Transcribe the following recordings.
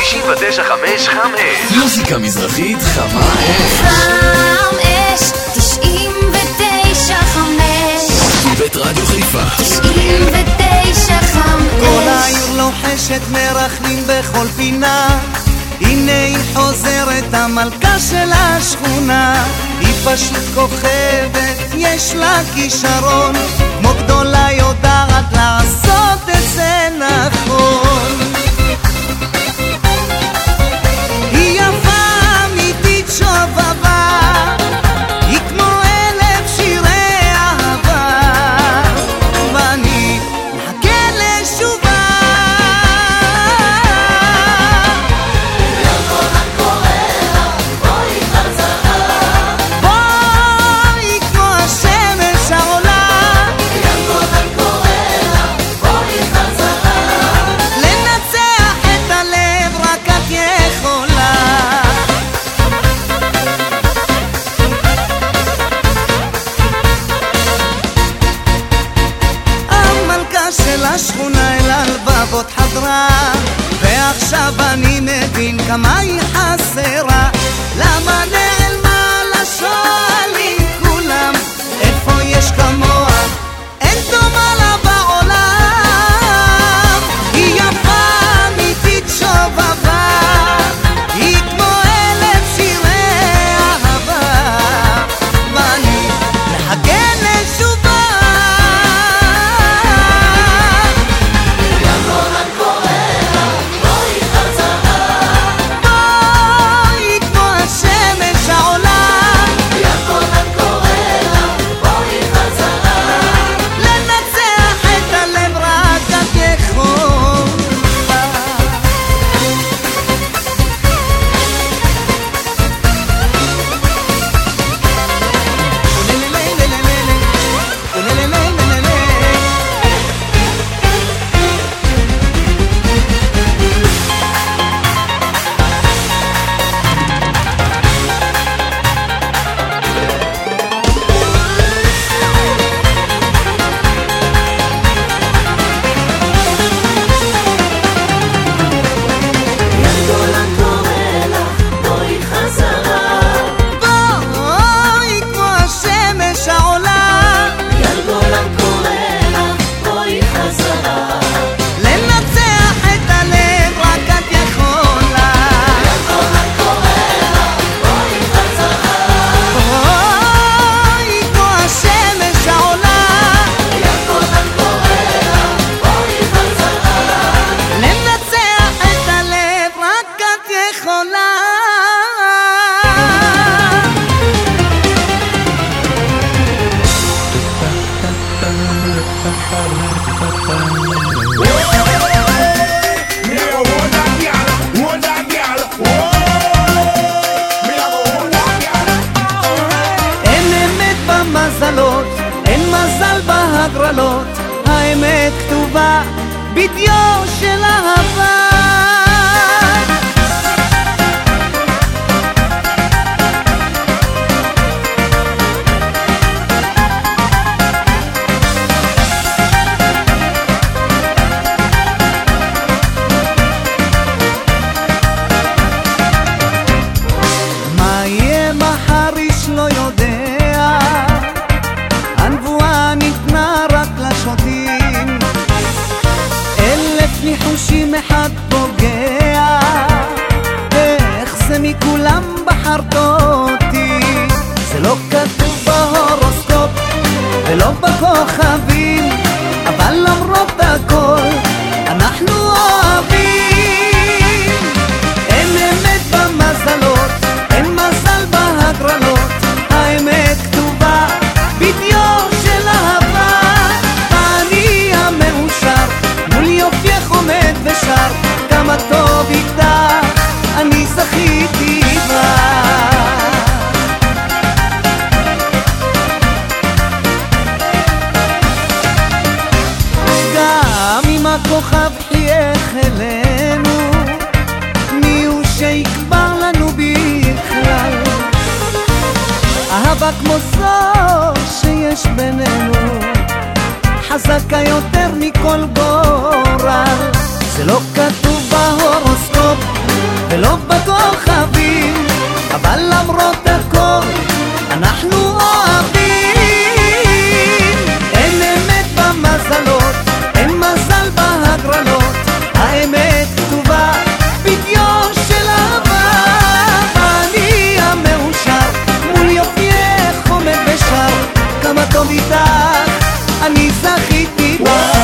99.5 מוזיקה מזרחית חמה חם אש 99.5 בית רדיו חיפה 99.5 כל העיר לוחשת מרחמים בכל פינה, הנה היא חוזרת המלכה של השכונה, היא פשוט כוכבת, יש לה כישרון, כמו גדולה יודעת לעשות את זה נכון. היא יפה אמיתית שובבה, היא כמו 1000 שירי אהבה, ואני מחכה לשובה. השכונה אל הלבבות חדרה, ועכשיו אני מבין כמה היא חסרה. למה נעלמה לשואלים כולם, איפה יש כמוה, אין דומה לה בעולם. היא יפה אמיתית שובבה, היא כמו 1000 שירי אהבה, ואני מחכה לשובה. אין מזל בהגרלות, האמת כתובה בדיו של אהבה. מה יהיה מחר איש לא יודע, הנבואה ניתנה רק לשוטים, 1000 ניחושים אחד פוגע, איך זה מכולם בחרת אותי. זה לא כתוב בהורוסקופ ולא בכוכבים, אבל למרות הכל אנחנו אוהבים. אין אמת במזלות, אין מזל בהגרלות, האמת כתובה בדיו של אהבה. ואני המאושר מול יופייך עומד ושר, כמה טוב איתך אני זכיתי בה. גם אם הכוכב חייך אלינו, מי הוא שיקבר לנו בכלל? אהבה כמו זו שיש בינינו, חזקה יותר מכל גורל. זה לא כתוב בהורוסקופ ולא בכוכבים, אבל למרות הכל אנחנו אוהבים. אין אמת במזלות, אין מזל בהגרלות, האמת כתובה בדיו של אהבה. אני המאושר מול יופייך עומד ושר, כמה טוב איתך אני זכיתי בה.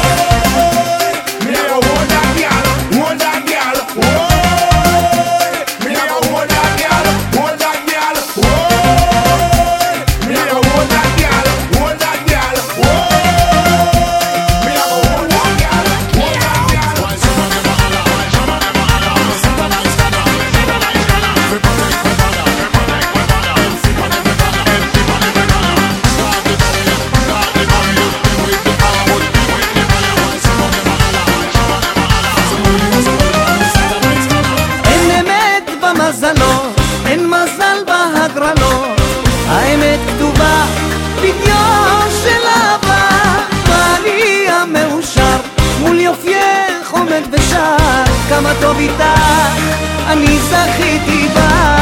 אין מזל בהגרלות, האמת כתובה בדיו של אהבה. ואני המאושר מול יופייך עומד ושר, כמה טוב איתך אני זכיתי בה.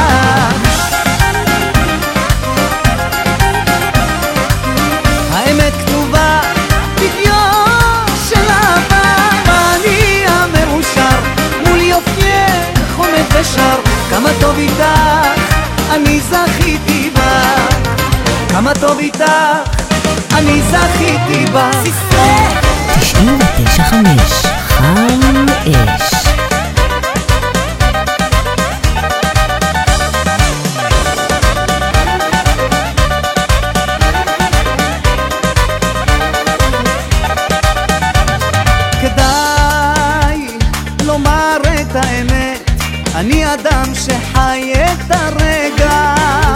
האמת כתובה בדיו של אהבה. ואני המאושר מול יופייך עומד ושר, כמה טוב איתך אני זכיתי בה. כמה טוב איתך אני זכיתי בה. 99.5 חם אש. כדאי לומר את האמת, אני אדם שחי את הרגע,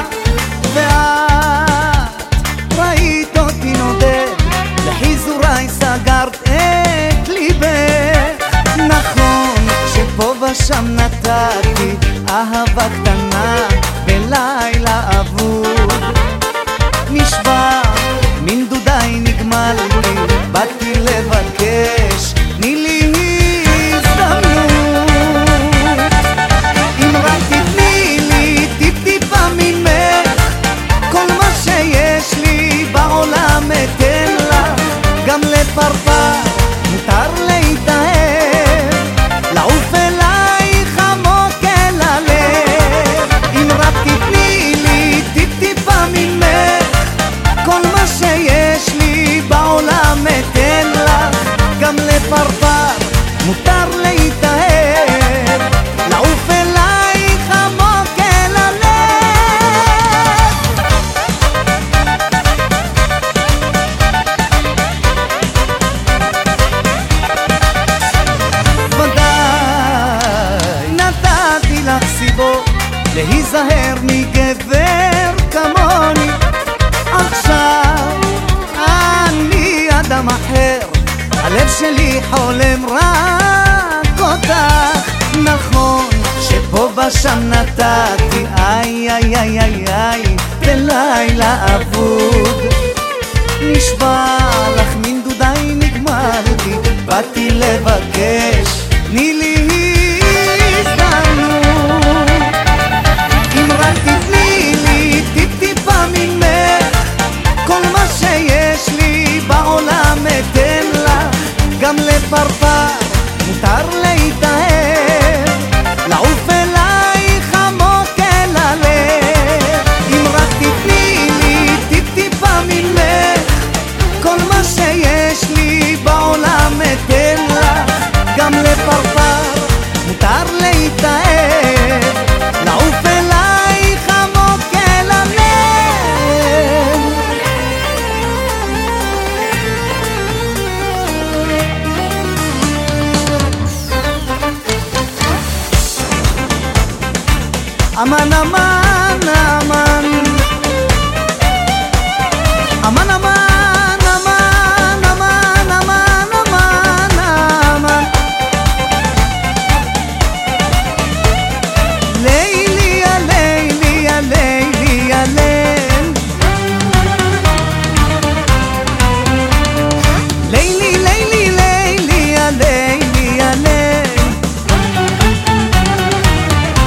ואת ראית אותי נודד, לחיזוריי סגרת את ליבך. נכון שפה ושם נתתי אהבה קטנה בלילה אבוד, נשבע מן דודיי נגמל לי, באתי לבקש תני לי אתן לך, גם לפרפר מותר להתאהב, לעוף אלייך עמוק אל הלב. אם רק תתני לי טיפ-טיפה ממך, כל מה שיש לי בעולם אתן לך, גם לפרפר מותר להתאהב, לעוף אלייך עמוק אל הלב. להיזהר מגבר כמוני, עכשיו אני אדם אחר, הלב שלי חולם רק אותך. נכון שפה ושם נתתי איי איי איי איי איי בלילה אבוד, נשבע לך מן דודיי נגמלתי, באתי לבקש תני לי הזדמנות. אם רק תתני לי טיפ-טיפה ממך, כל מה שיש לי בעולם אתן לך, גם לפרפר מותר להתאהב, לעוף אלייך עמוק אל הלב. אם רק תתני לי טיפ-טיפה ממך, כל מה שיש לי בעולם אתן לך, גם לפרפר מותר להתאהב, לעוף אלייך עמוק אל הלב. אמן אמן אמן אמן אמן אמן אמן אמן אמן אמן לילי יא לילי יא לילי יא ליל לילי לילי לילי יא לילי יא ליל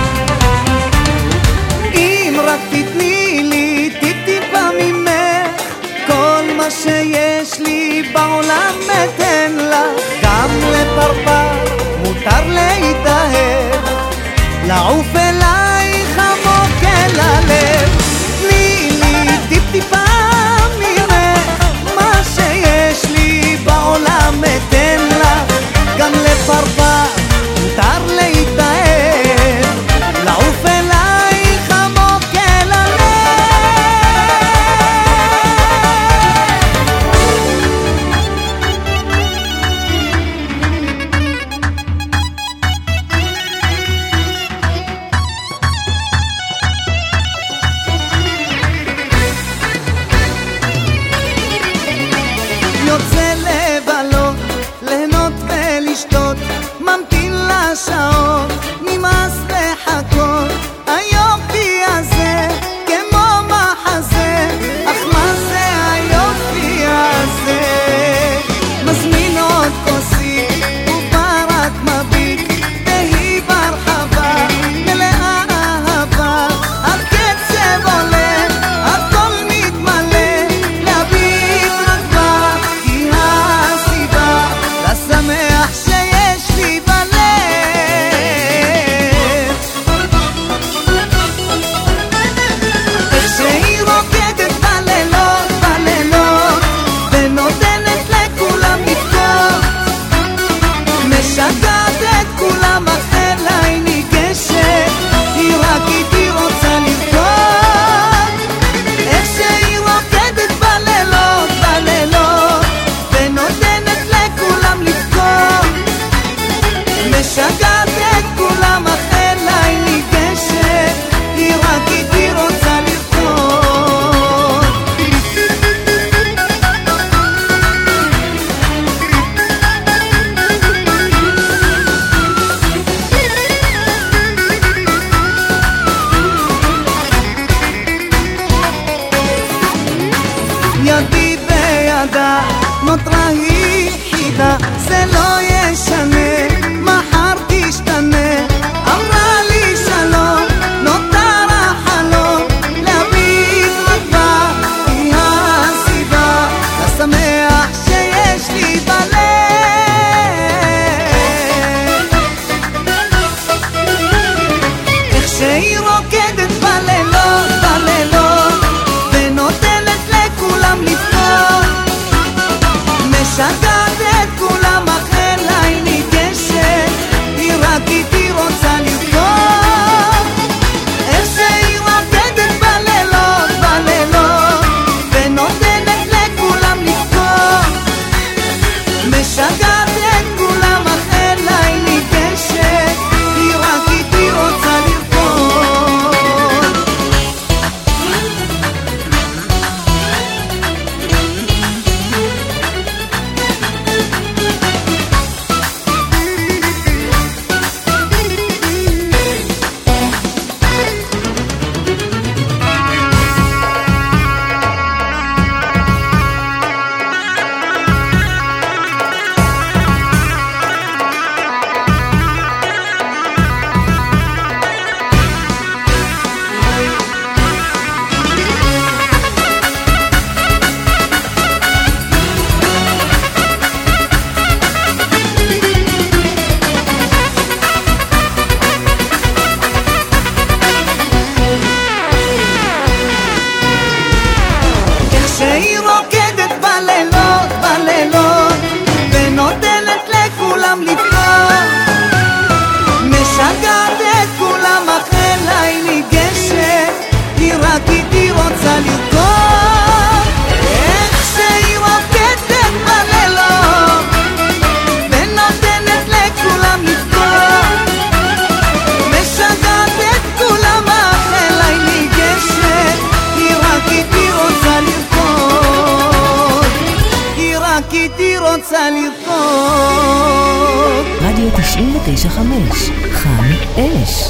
95 חם אש.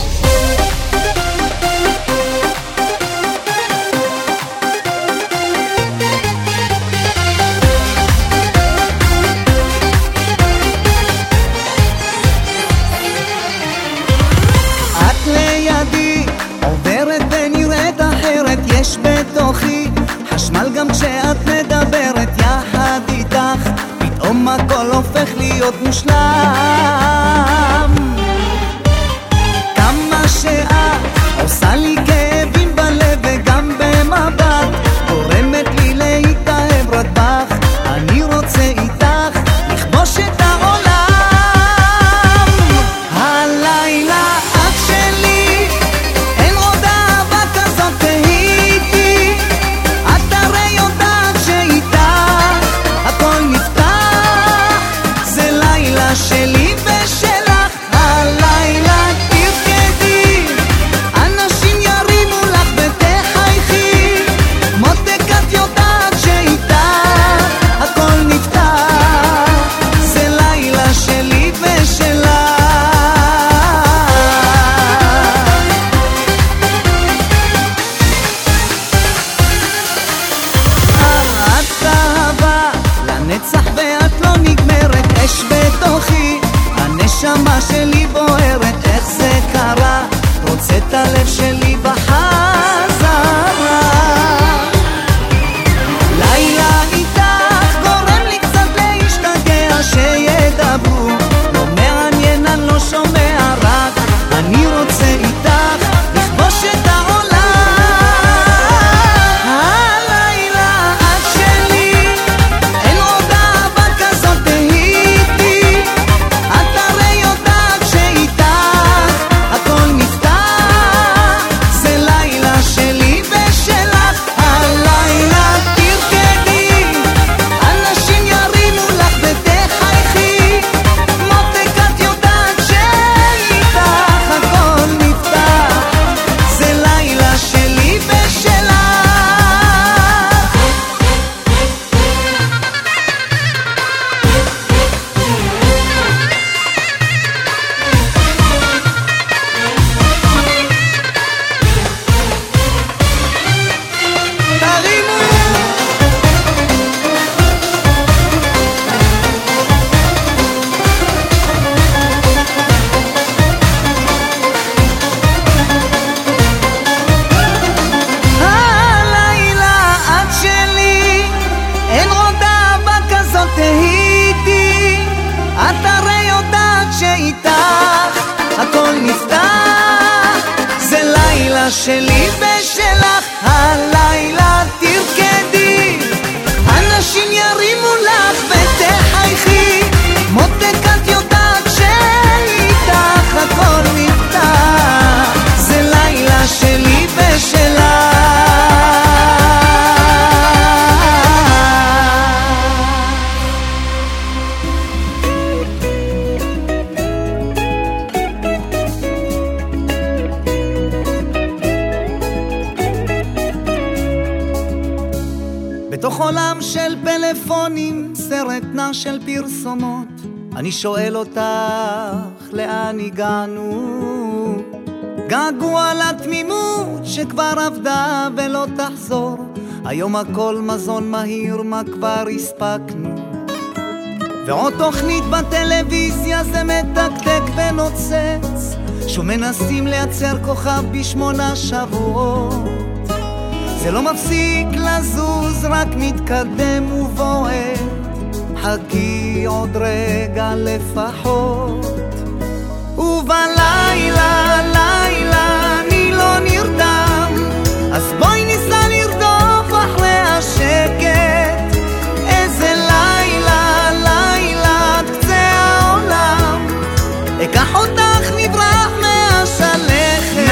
את לידי עוברת ונראית אחרת, יש בתוכי חשמל גם כשאת מדברת. יחד איתך פתאום הכל הופך להיות מושלם. כמה שאת עושה לי כאבים בלב וגם במבט, גורמת לי להתאהב רק בך. אני רוצה איתך לכבוש את העולם. הלילה את שלי, אין עוד אהבה כזאת תהיתי. את הרי יודעת שאיתך הכל נפתח. זה לילה שלי ושלך, הלילה תרקדי, אנשים ירימו לך ותחייכי. מותק את יודעת שאיתך הכל נפתח. זה לילה שלי ושלך. את אהבה לנצח ואת לא נגמרת, אש בתוכי, הנשמה שלי בוערת. איך זה קרה? רוצה את הלב שלי בחזרה. לילה איתך גורם לי קצת להשתגע, שידברו לא מעניין, אני לא שומע, רק אני רוצה איתך לכבוש את העולם. הלילה את שלי, אין עוד אהבה כזאת תהיתי. את הרי יודעת שאיתך הכל נפתח. זה לילה שלי ושלך, הלילה תרקדי, אנשים ירימו לך ותחייכי. מותק את יודעת שאיתך הכל נפתח. זה לילה שלי ושלך. תרימו הלילה את שלי, אין עוד אהבה כזאת תהיתי. את הרי יודעת שאיתך הכל נפתח. זה לילה שלי ושלך, הלילה תרקדי, אנשים ירימו לך ותחייכי. מותק את יודעת שאיתך הכל נפתח. זה לילה שלי ושלך. בתוך עולם של פלאפונים, סרט נע של פרסומות, אני שואל אותך לאן הגענו. געגוע לתמימות שכבר עבדה ולא תחזור. היום הכל מזון מהיר, מה כבר הספקנו. ועוד תוכנית בטלוויזיה זה מתקתק ונוצץ. שוב מנסים לייצר כוכב ב8 שבועות. זה לא מפסיק לזוז, רק מתקדם ובועט. חכי עוד רגע לפחות. ובלילה, לילה, אני לא נרדם. אז בואי ניסה לרדוף אחרי השקט. איזה לילה, לילה, עד קצה העולם. אקח אותך נברח מהשלכת.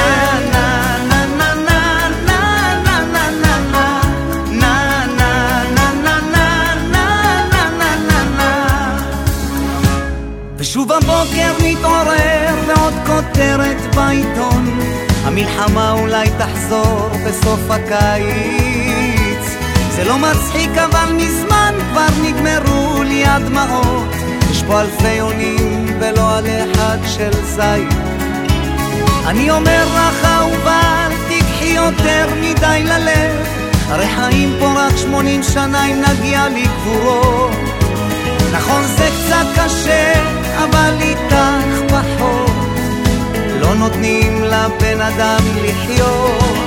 ושוב הבוקר נתעורר ועוד כותרת בעיתון. המלחמה אולי תחזור בסוף הקיץ. זה לא מצחיק אבל מזמן כבר נגמרו לי הדמעות. יש פה אלפי עונים ולא על אחד של זית. אני אומר לך אהובה, אל תיקחי יותר מדי ללב, הרי חיים פה רק 80 שנה אם נגיע לגבורות. נכון זה קצת קשה, אבל איתך פחות, לא נותנים לבן אדם לחיות.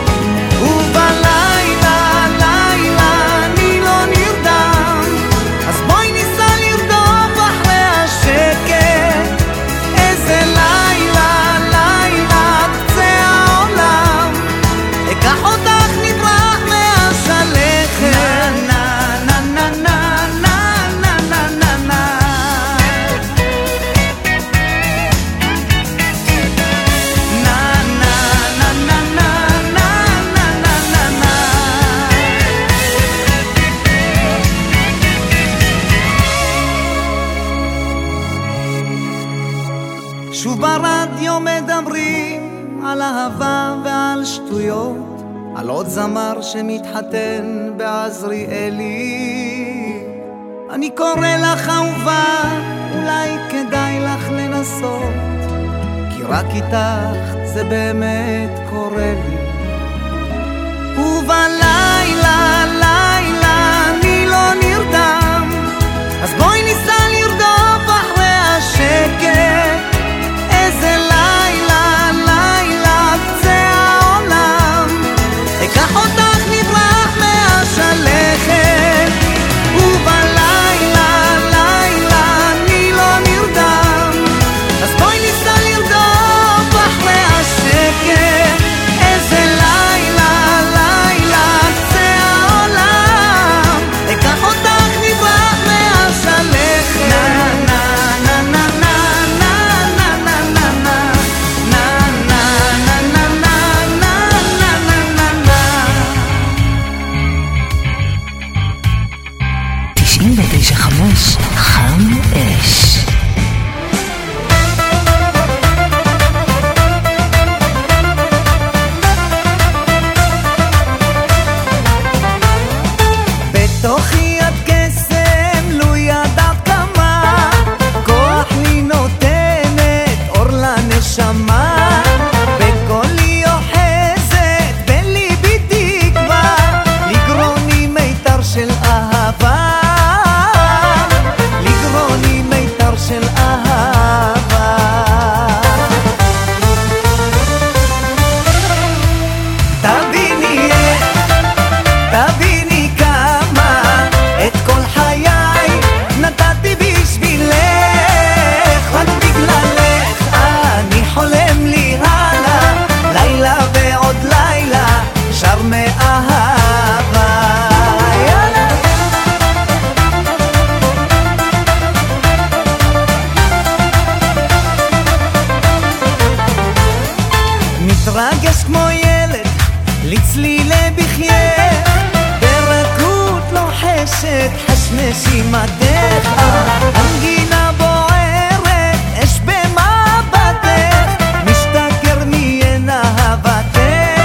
ובלילה, לילה, אני לא נרדם, אז בואי ניסה לרדוף אחרי השקט. איזה לילה, לילה, קצה העולם, אקח אותך נברח מהשלכת. נה נה נה נה נה נה נה נה שוב ברדיו מדברים על אהבה ועל שטויות, על עוד זמר שמתחתן בעזריאלי. אני קורא לך אהובה, אולי כדאי לך לנסות, כי רק איתך זה באמת קורה לי. ובלילה, לילה, אני לא נרדם, אז בואי ניסה לרדוף אחרי השקט. איזה לילה, לילה, קצה העולם, אקח אותך נברח מהשלכת. ובלילה, לילה, אני לא נרדם, אז בואי ניסה לרדוף אחרי השקט. איזה לילה, לילה, קצה העולם, אקח אותך נברח מהשלכת. חמש חם אש. בתוכי את קסם, לו ידעת כמה כוח לי נותנת אור לנשמה. בקולי אוחזת, בליבי תקווה, לגרוני מיתר של אהבה, לגרוני מיתר של אהבה. תביני איך, תביני כמה, את כל חיי נתתי בשבילך, רק בגללך אני חולם לי הלאה, לילה ועוד לילה שר מאהבה. מתרגש כמו ילד לצלילי בחייך, ברכות לוחשת חש נשימתך, הנגינה בוערת אש במבטך, משתכר מעין אהבתך,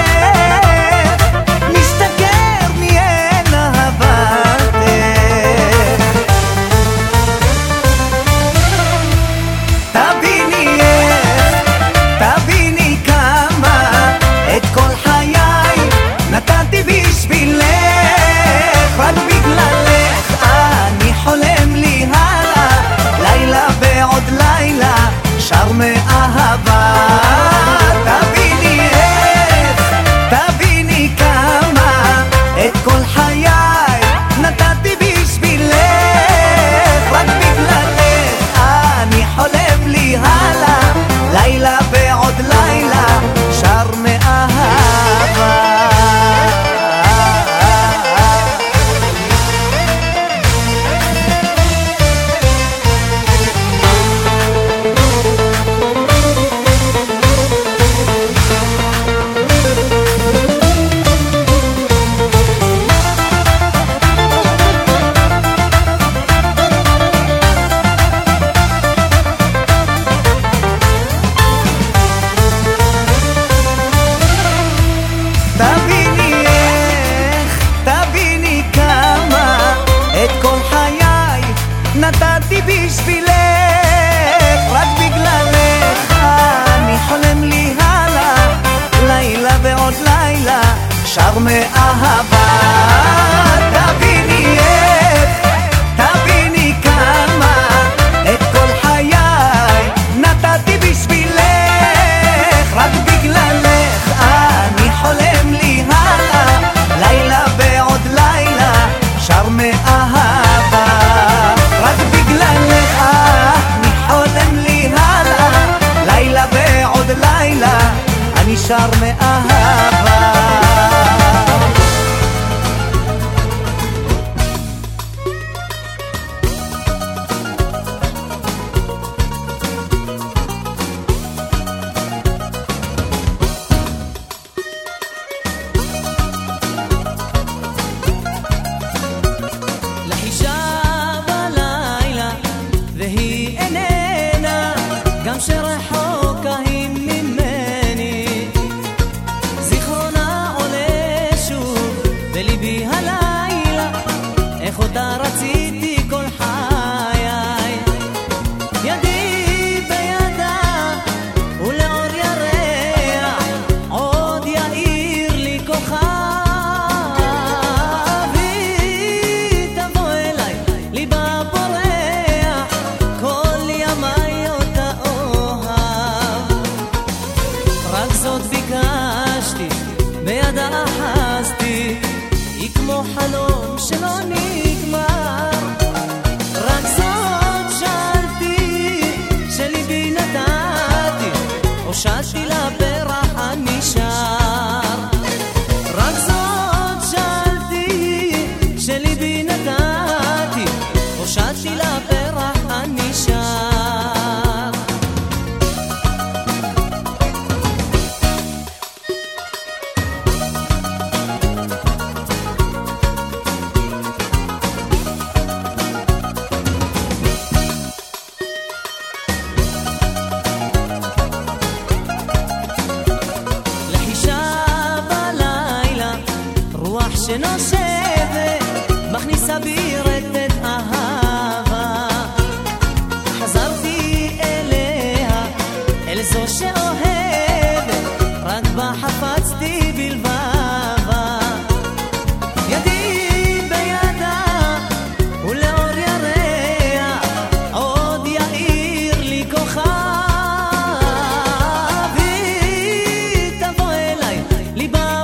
משתכר מעין אהבתך. תביני איך, תביני כמה, את כל חיי נתתי בשבילך, רק בגללך אני חולם לי הלאה, מאהבה. תביני איך, תביני כמה, את כל חיי נתתי בשבילך, רק בגללך אני חולם לי הלאה, לילה ועוד לילה שר מאהבה. רק בגללך אני חולם לי הלאה, לילה ועוד לילה אני שר מאהבה. שרחוקה היא ממני, זיכרונה עולה שוב בליבי הלילה, איך אותה רציתי כל חיי. ידי בידה ולאור ירח עוד יאיר לי כוכב, היא תבוא אליי ליבה פורח כל ימי אותה רק זאת ביקשתי, בידה אחזתי, היא כמו חלום שלא נגמר. רק זאת שאלתי, שליבי נתתי, הושעתי לה פרח הנשאר. רק זאת שאלתי, שליבי נתתי, הושעתי לה פרח הנשאר. שנושבת מכניסה בי רטט אהבה, חזרתי אליה, אל זו שאוהבת, רק בה חפצתי בלבבה. ידי בידה ולאור ירח עוד יאיר לי כוכב, היא תבוא אליי ליבה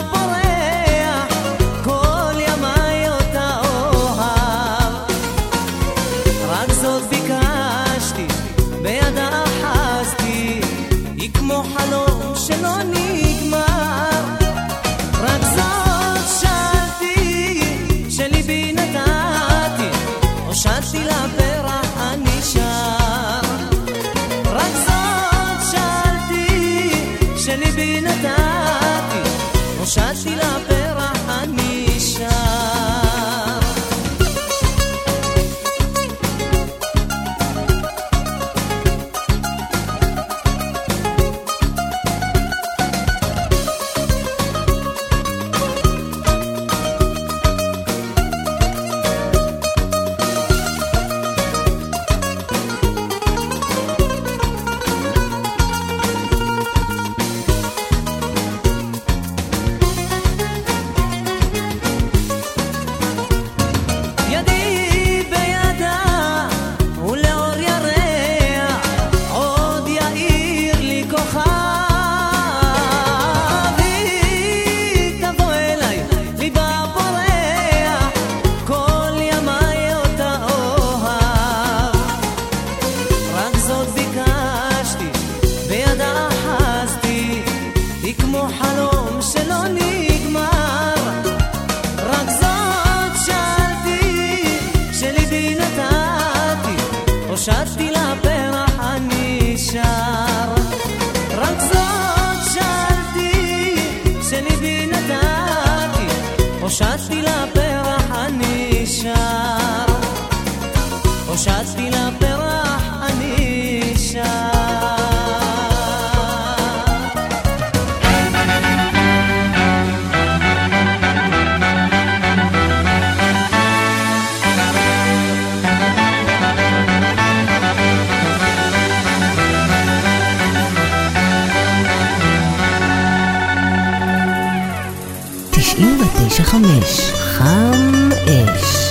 חלום שלא נגמר. רק זאת שאלתי, שליבי נתתי, הושעתי לה פרח הנשאר. רק זאת שאלתי, שליבי נתתי, הושעתי לה פרח הנשאר. ב-95 חם אש.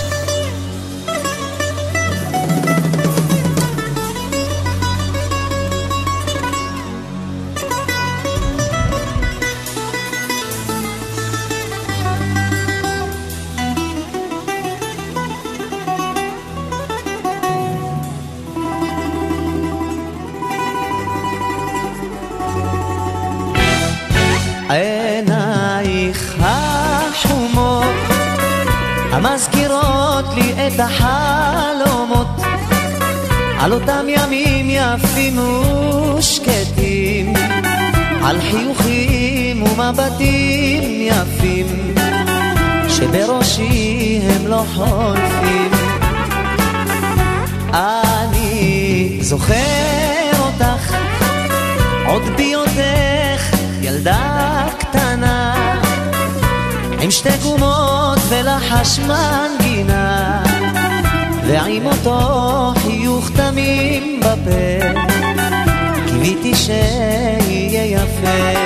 עינייך החומות המזכירות לי את החלומות על אותם ימים יפים ושקטים, על חיוכים ומבטים יפים שבראשי הם לא חולפים. אני זוכר אותך עוד ביותך ילדה קטנה עם שתי גומות ולחש מנגינה ועם אותו חיוך תמים בפה קיוויתי שיהיה יפה,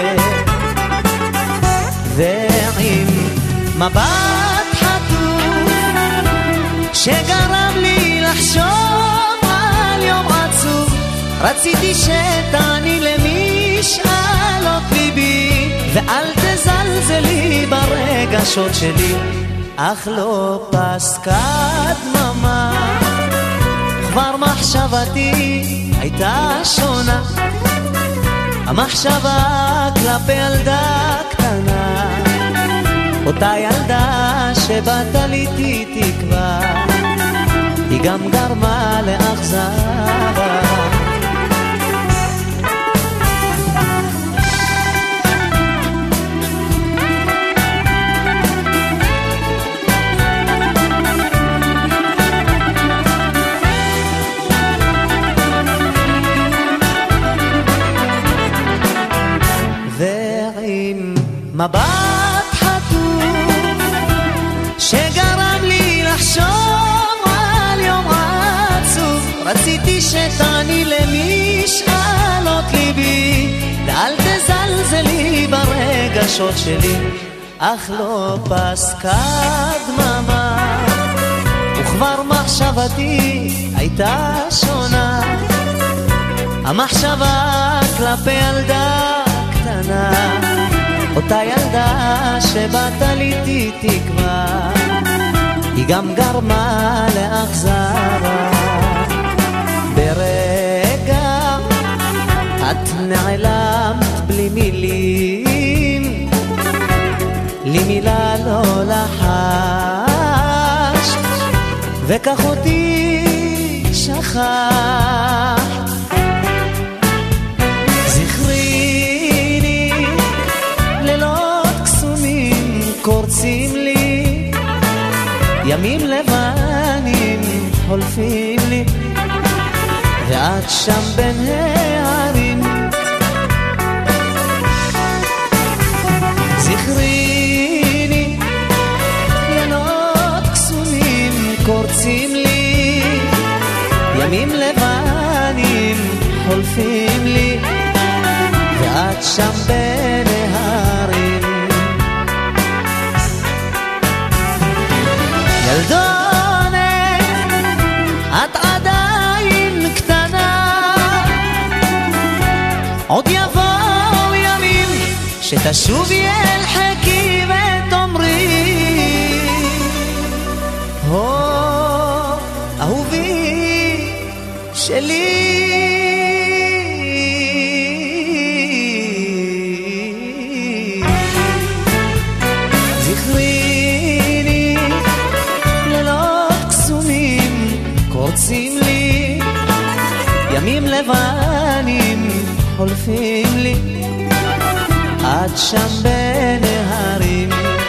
ועם מבט חטוף שגרם לי לחשוב על יום עצוב רציתי שתעני למשאלות ליבי ואל תזלזלי ברגשות שלי, אך לא פסקה דממה, כבר מחשבתי הייתה שונה, המחשבה כלפי ילדה קטנה, אותה ילדה שבתליתי תקווה, היא גם גרמה לאכזבה. מבט חטוף שגרם לי לחשוב על יום עצוב רציתי שתעני למשאלות ליבי ואל תזלזלי ברגשות שלי, אך לא פסקה דממה, וכבר מחשבתי הייתה שונה, המחשבה כלפי ילדה קטנה, אותה ילדה שבתליתי תקווה, היא גם גרמה לאכזבה. ברגע את נעלמת בלי מילים, לי מילה לא לחש, וכך אותי שכח. קורצים לי ימים לבנים חולפים לי ואת שם בין הערים, זכריני לילות קסומים קורצים לי ימים לבנים חולפים לי ואת שם בין הערים. ילדונת, את עדיין קטנה, עוד יבואו ימים שתשובי אל חיקי ותאמרי, הו, אהובי שלי. קורצים לי ימים לבנים חולפים לי את שם בין ההרים.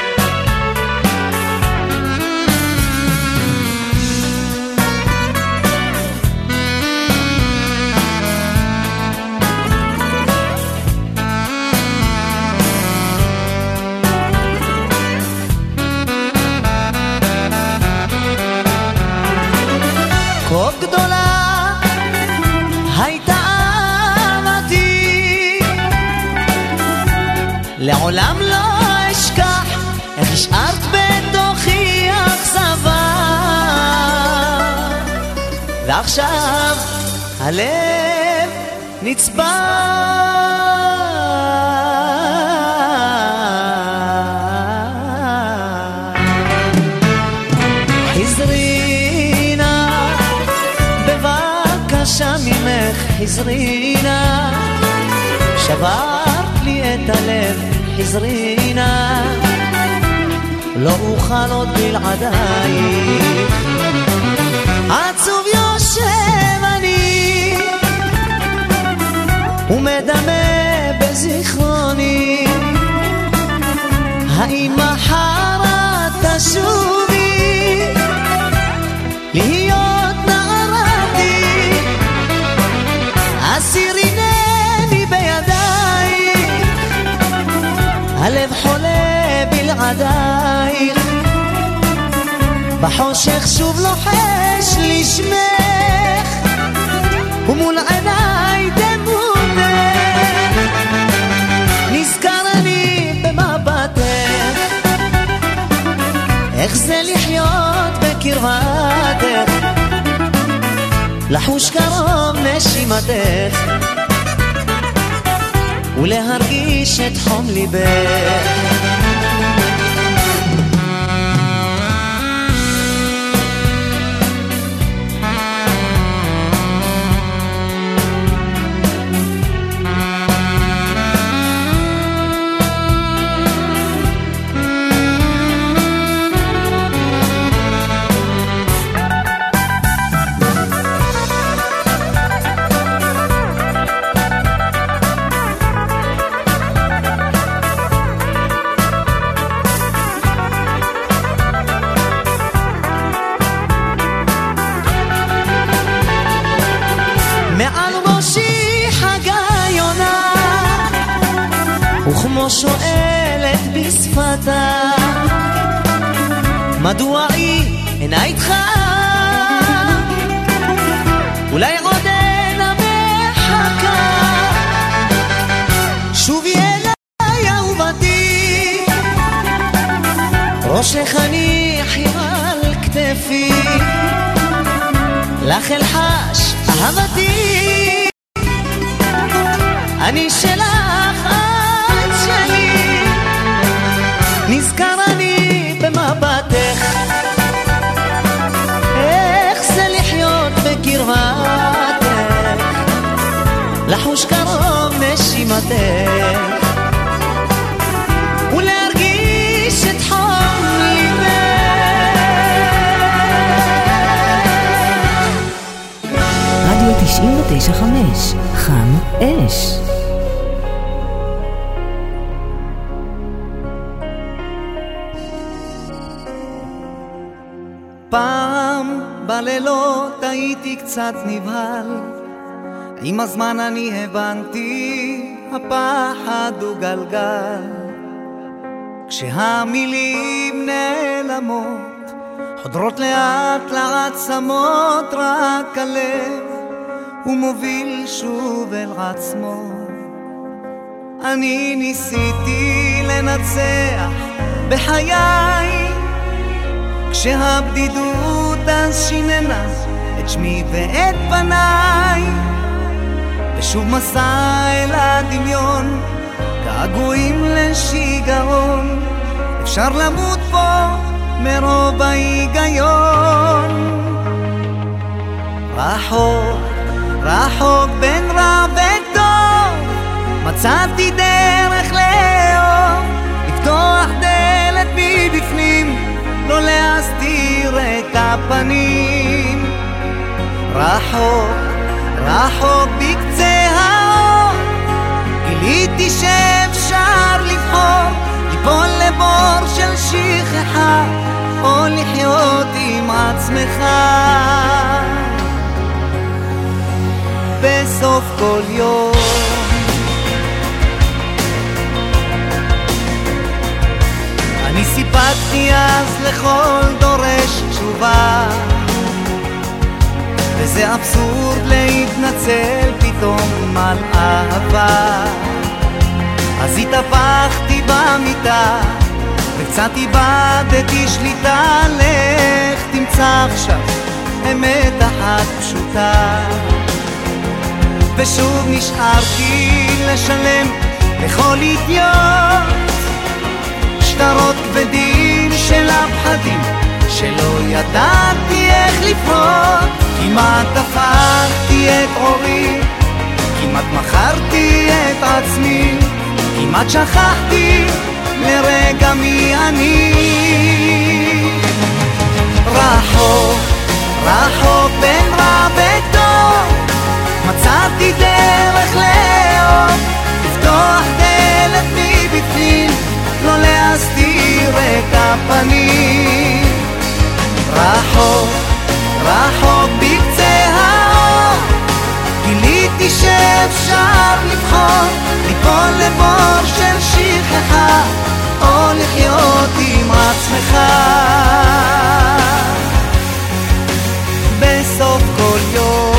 כה גדולה הייתה אהבתי, לעולם לא אשכח איך השארת בתוכי אכזבה, ועכשיו הלב נצבע. חזרי נא, בבקשה ממך חזרי נא, שברת לי את הלב חזרי נא, לא אוכל עוד בלעדייך. עצוב יושב אני ומדמה בזיכרוני, האם מחר תשובי להיות נערתי, אסירינני בידייך, הלב חולה בלעדייך, בחושך שוב לוחש לשמך, ומול עיניי דמותך, נזכר אני במבטך, איך זה לחיות בקרבתך, לחוש קרוב נשימתך, ולהרגיש את חום ליבך. וכמו שואלת בשפתה, מדוע היא אינה איתך, אולי עוד אינה מחכה, שובי אליי אהובתי, ראשך הניחי על כתפי, לך אלחש אהבתי, אני שלך שלי, נזכר אני במבטך, איך זה לחיות בקרבתך, לחוש קרוב נשימתך, ולהרגיש את חום ליבך. רדיו 99.5 חם אש. פעם בלילות הייתי קצת נבהל, עם הזמן אני הבנתי, הפחד הוא גלגל, כשהמילים נעלמות, חודרות לאט לעצמות, רק הלב הוא מוביל שוב אל עצמו. אני ניסיתי לנצח בחיי, כשהבדידות אז שיננה את שמי ואת פניי, ושוב מסע אל הדמיון, געגועים לשיגעון, אפשר למות פה מרוב ההיגיון. רחוק, רחוק בין רע וטוב, מצאתי דרך לאהוב, לפתוח דלת מבפנים, לא להסתיר את הפנים. רחוק, רחוק בקצה האור, גיליתי שאפשר לבחור, ליפול לבור של שכחה, או לחיות עם עצמך. בסוף כל יום אני סיפקתי אז לכל דורש תשובה, וזה אבסורד להתנצל פתאום על אהבה. אז התהפכתי במיטה וקצת איבדתי שליטה, לך תמצא עכשיו אמת אחת פשוטה. ושוב נשארתי לשלם לכל אידיוט שטרות כבדים של הפחדים שלא ידעתי איך לפרוט. כמעט הפכתי את עורי, כמעט מכרתי את עצמי, כמעט שכחתי לרגע מי אני. רחוק, רחוק בין רע וטוב, מצאתי דרך לאהוב, לפתוח דלת מבפנים, לא להסתיר את הפנים. רחוק, רחוק בקצה האור, גיליתי שאפשר לבחור, ליפול לבור של שכחה, או לחיות עם עצמך. בסוף כל יום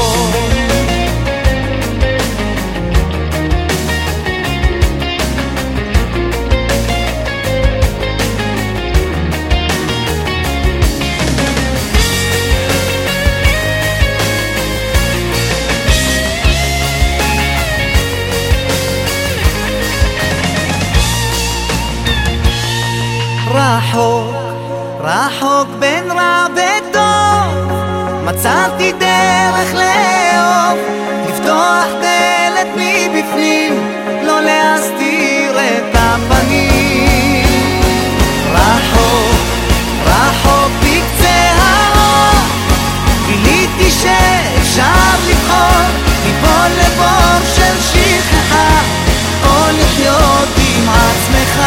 רחוק, רחוק בין רע וטוב, מצאתי דרך לאהוב, לפתוח דלת מבפנים, לא להסתיר את הפנים. רחוק, רחוק בקצה האור, גיליתי שאפשר לבחור, ליפול לבור של שכחה, או לחיות עם עצמך.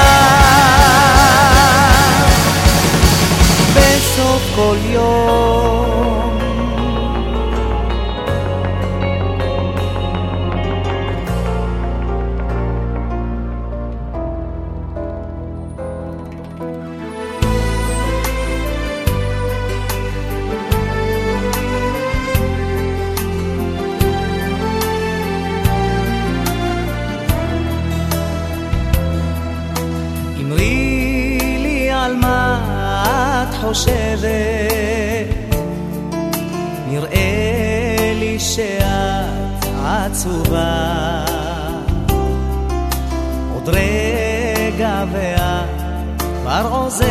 בסוף כל יום אמרי לי על מה את חושבת, נראה לי שאת עצובה, עוד רגע ואת כבר עוזבת,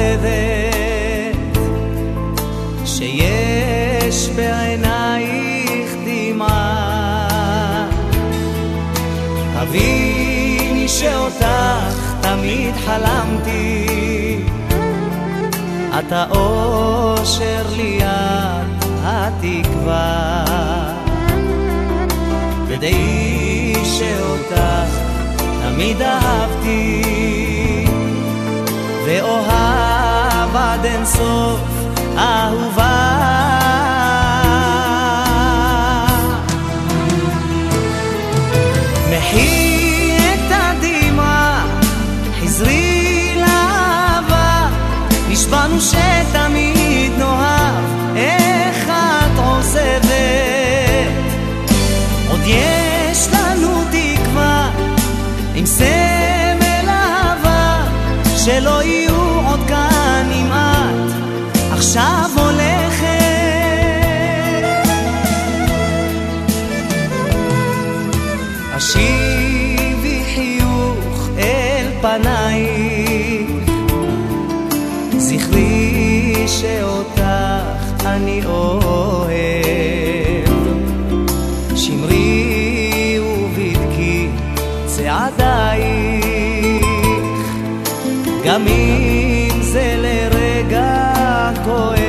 שיש בעינייך דמעה. הביני שאותך תמיד חלמתי, את האושר לי, את התקווה, ודאי שאותך תמיד אהבתי, ואוהב עד אין סוף אהובה. מחי את הדמעה, חזרי לאהבה, נשבענו שתמיד נאהב, איך את עוזבת? עוד יש לנו תקווה עם סמל אהבה, שלא יהיו עוד כאן אם את עכשיו הולכת. השיבי חיוך אל פנייך, זכרי שאותך אני אוהב, שמרי ובדקי צעדייך, גם אם זה לרגע כואב.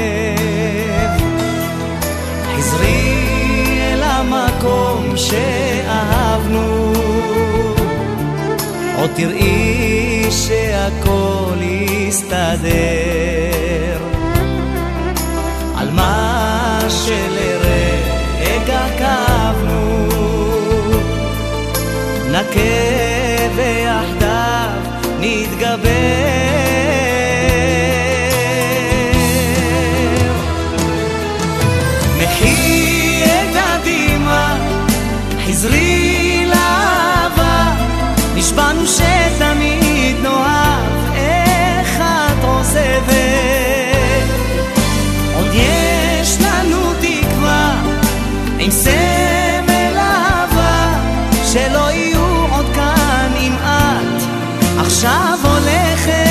חזרי אל המקום שאהבנו, עוד תראי שהכל יסתדר, על מה שלרגע כאבנו, נקה ויחדיו נתגבר. מחי את הדמעה, חזרי לאהבה, נשבענו שתמיד נאהב, איך עכשיו הולכת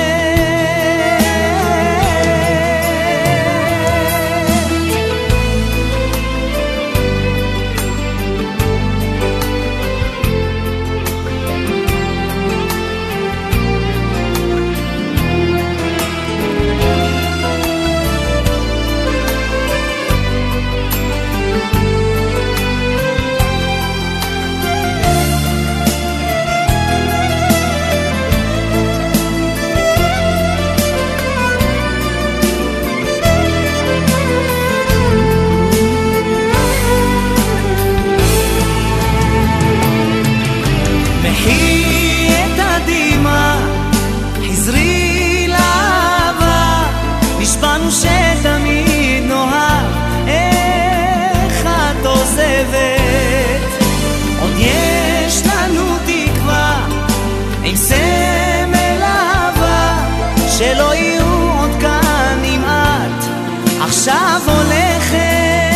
שתמיד נוהג איך את עוזבת עוד יש לנו תקווה עם סמל אהבה שלא יהיו עוד כאן אם את עכשיו הולכת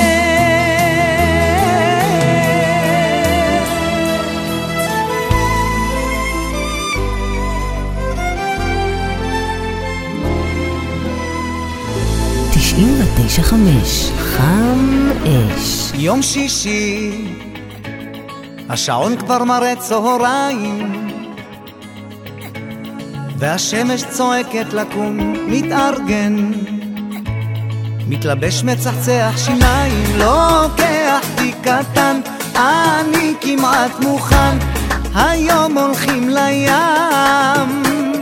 תשעים ותשע חמש, חם אש. יום שישי השעון כבר מראה צהריים והשמש צועקת לקום מתארגן מתלבש מצחצח שיניים לוקח תיק קטן אני כמעט מוכן היום הולכים לים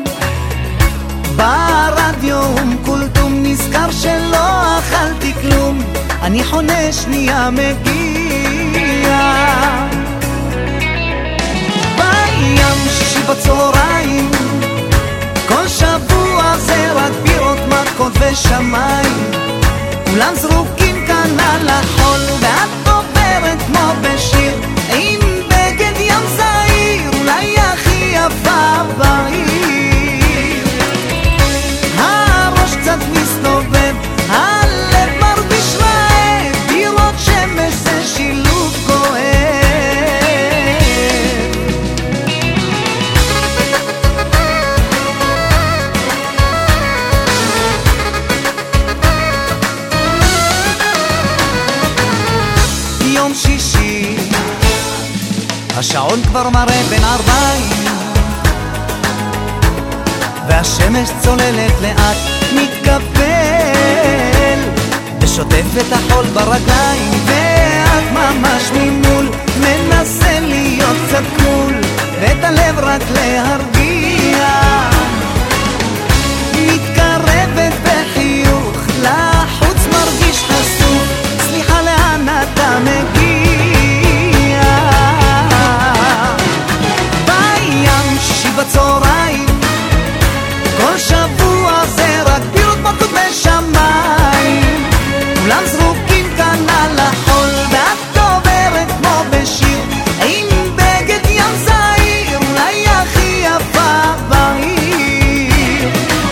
ברדיו קולטום נזכר שלא אכלתי כלום אני חונה שנייה מגיע בים שישי בצהריים כל שבוע זה רק בירות מכות ושמיים כולם זרוקים כאן על החול ואת עוברת כמו בשיר עם בגד ים זעיר אולי הכי יפה בעיר הראש קצת מסתובב הלב מרגיש רעב בירות שמש זה שילוב כואב יום שישי השעון כבר מראה בין 40 והשמש צוללת לאט מתקפל ושוטף את החול ברגליים ואת ממש ממול מנסה להיות קצת קול ואת הלב רק להרגיע מתקרבת בחיוך לחוץ מרגיש חשוף סליחה לאן אתה מגיע בים שישי בצהריים כל שבוע זה רק בירות מכות ושמיים כולם זרוקים כאן על החול ואת עוברת כמו בשיר עם בגד ים זעיר אולי הכי יפה בעיר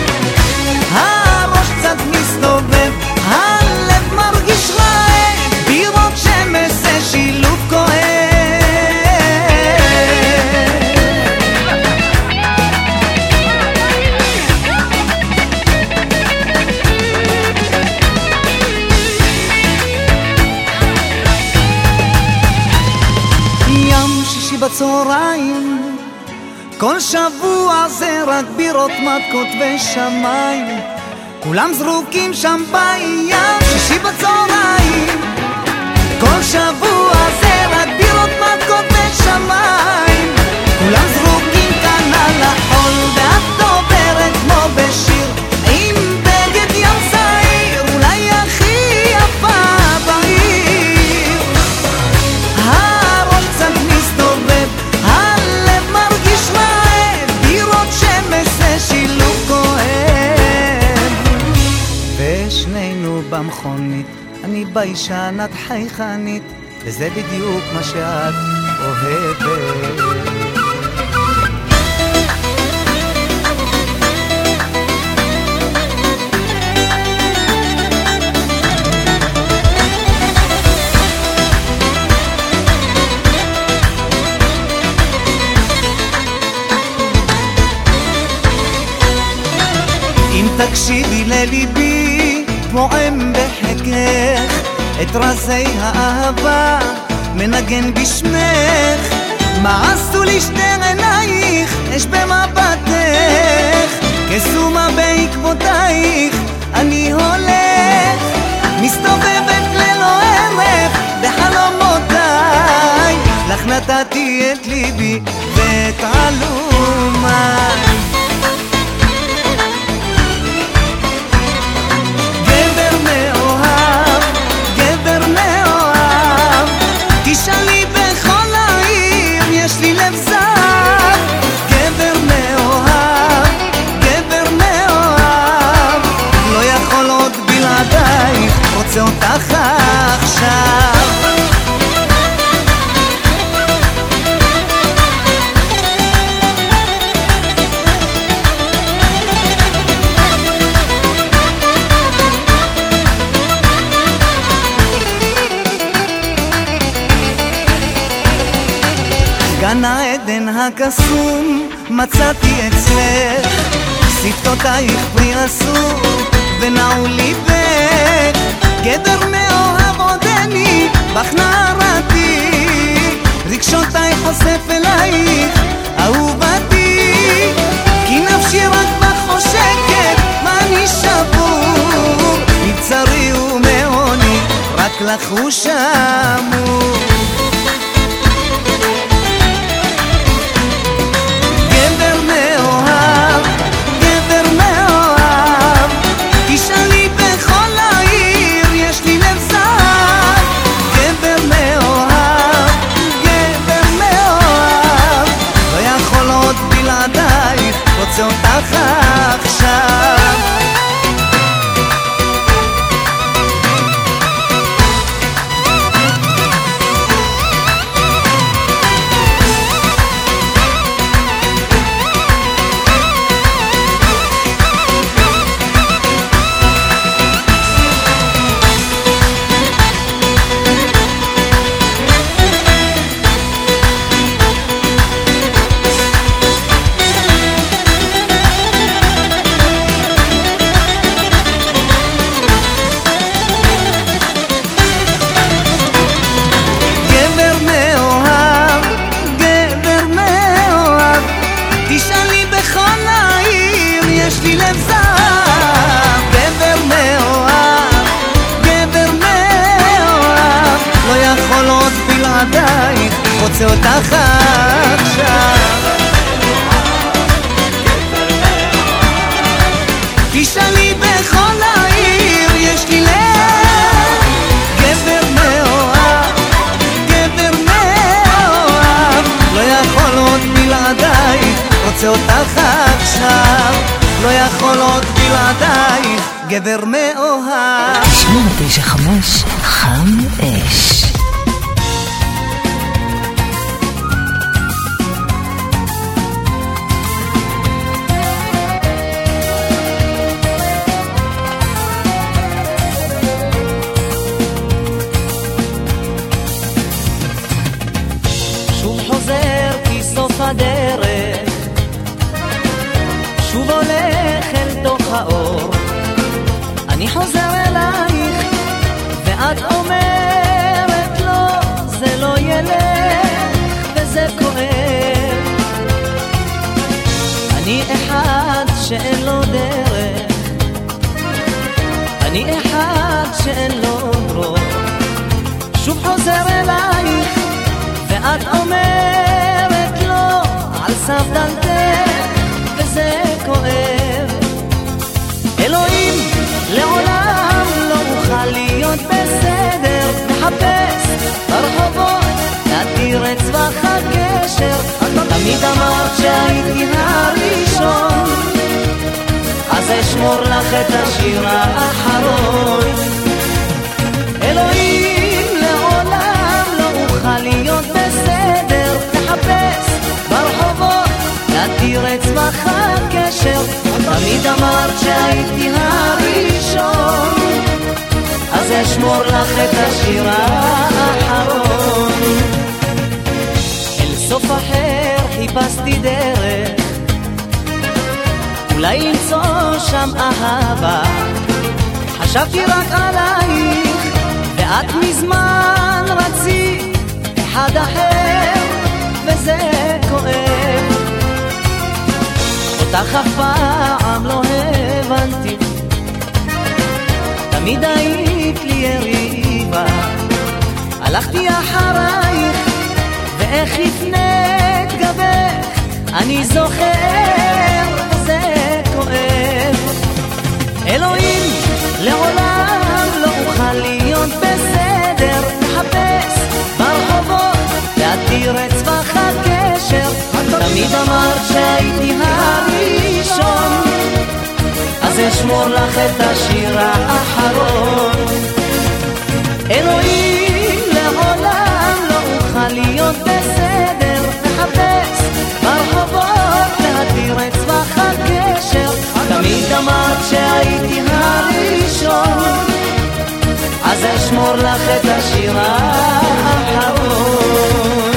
הראש קצת מסתובב הלב מרגיש רעב בירות שמש זה שילוב כואב בצהריים כל שבוע זה רק בירות מכות ושמיים כולם זרוקים שם בים שישי בצהריים כל שבוע זה רק בירות מכות ושמיים כולם זרוקים כאן על החול ואת עוברת כמו בשיר עם בגד ים זעיר אולי הכי יפה בעיר הראש קצת מסתובב הלב מרגיש רעב בירות שמש זה שילוב כואב ושנינו במכונית אני ביישן את חייכנית וזה בדיוק מה שאת אוהבת תקשיבי לליבי פועם בחיקך, את רזי האהבה מנגן בשמך. מה עשו לי שתי עינייך, אש במבטך, כסומה בעקבותייך אני הולך, מסתובבת ללא ערך בחלומותיי, לך נתתי את ליבי ואת עלומי. גבר מאוהב, גבר מאוהב, תשאלי בכל העיר יש לי לב זר. גבר מאוהב, גבר מאוהב, לא יכול עוד בלעדייך, רוצה אותך עכשיו. גן העדן הקסום מצאתי אצלך, שפתותייך פרי עשו ונעו ליבך. גבר מאוהב עודני בך נערתי, רגשותיי חושף אלייך אהובתי, כי נפשי רק בך חושקת ואני שבור, מבצרי ומעוני רק לך הוא שמור. רוצה אותך עכשיו. רוצה אותך עכשיו. תשאלי בכל העיר יש לי לב. גבר מאוהב, גבר מאוהב, לא יכול עוד בלעדייך, רוצה אותך עכשיו. לא יכול עוד בלעדייך, גבר מאוהב. 995 חם אש. הדרך שוב הולך אל תוך האור, אני חוזר אלייך ואת אומרת לא, זה לא ילך וזה כואב. אני אחד שאין לו דרך, אני אחד שאין לו דרור, שוב חוזר אלייך ואת אומרת לא, על סף דלתך וזה כואב. אלוהים, לעולם לא אוכל להיות בסדר, מחפש ברחובות להתיר את צווח הקשר. תמיד אמרת שהייתי הראשון, אז אשמור לך את השיר האחרון. אלוהים, לעולם לא אוכל להיות בסדר, מחפש ברחובות להתיר את צווח הקשר. תמיד אמרת שהייתי הראשון, אז אשמור לך את השיר האחרון. אל סוף אחר חיפשתי דרך, אולי למצוא שם אהבה. חשבתי רק עלייך, ואת מזמן רצית אחד אחר, וזה כואב. אותך אף פעם לא הבנתי, תמיד היית לי יריבה. הלכתי אחרייך, ואיך הפנית גבך, אני זוכר, וזה כואב. אלוהים, לעולם לא אוכל להיות בסדר, לחפש ברחובות, להתיר את צבח הקשר. תמיד אמרת שהייתי הראשון, אז אשמור לך את השיר האחרון. אלוהים, לעולם לא אוכל להיות בסדר, לחפש ברחובות, להתיר את צבח הקשר. תמיד אמרת שהייתי הראשון, אז אשמור לך את השיר האחרון.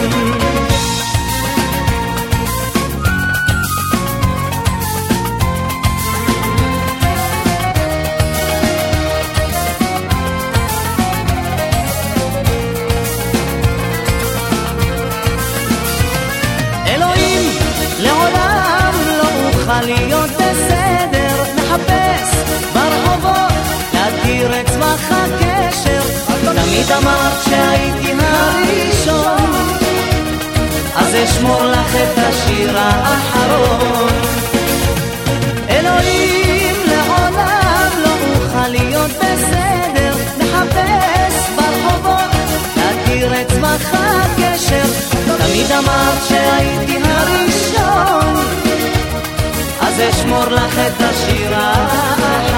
אלוהים, לעולם לא אוכל להיות בסדר, מחפש ברחובות, להתיר את צמח הקשר. תמיד אמרת שהייתי הראשון, אז אשמור לך את השיר האחרון. אלוהים, לעולם לא אוכל להיות בסדר, מחפש ברחובות, להתיר את צמח הקשר. תמיד אמרת שהייתי הראשון, אז אשמור לך את השיר האחרון.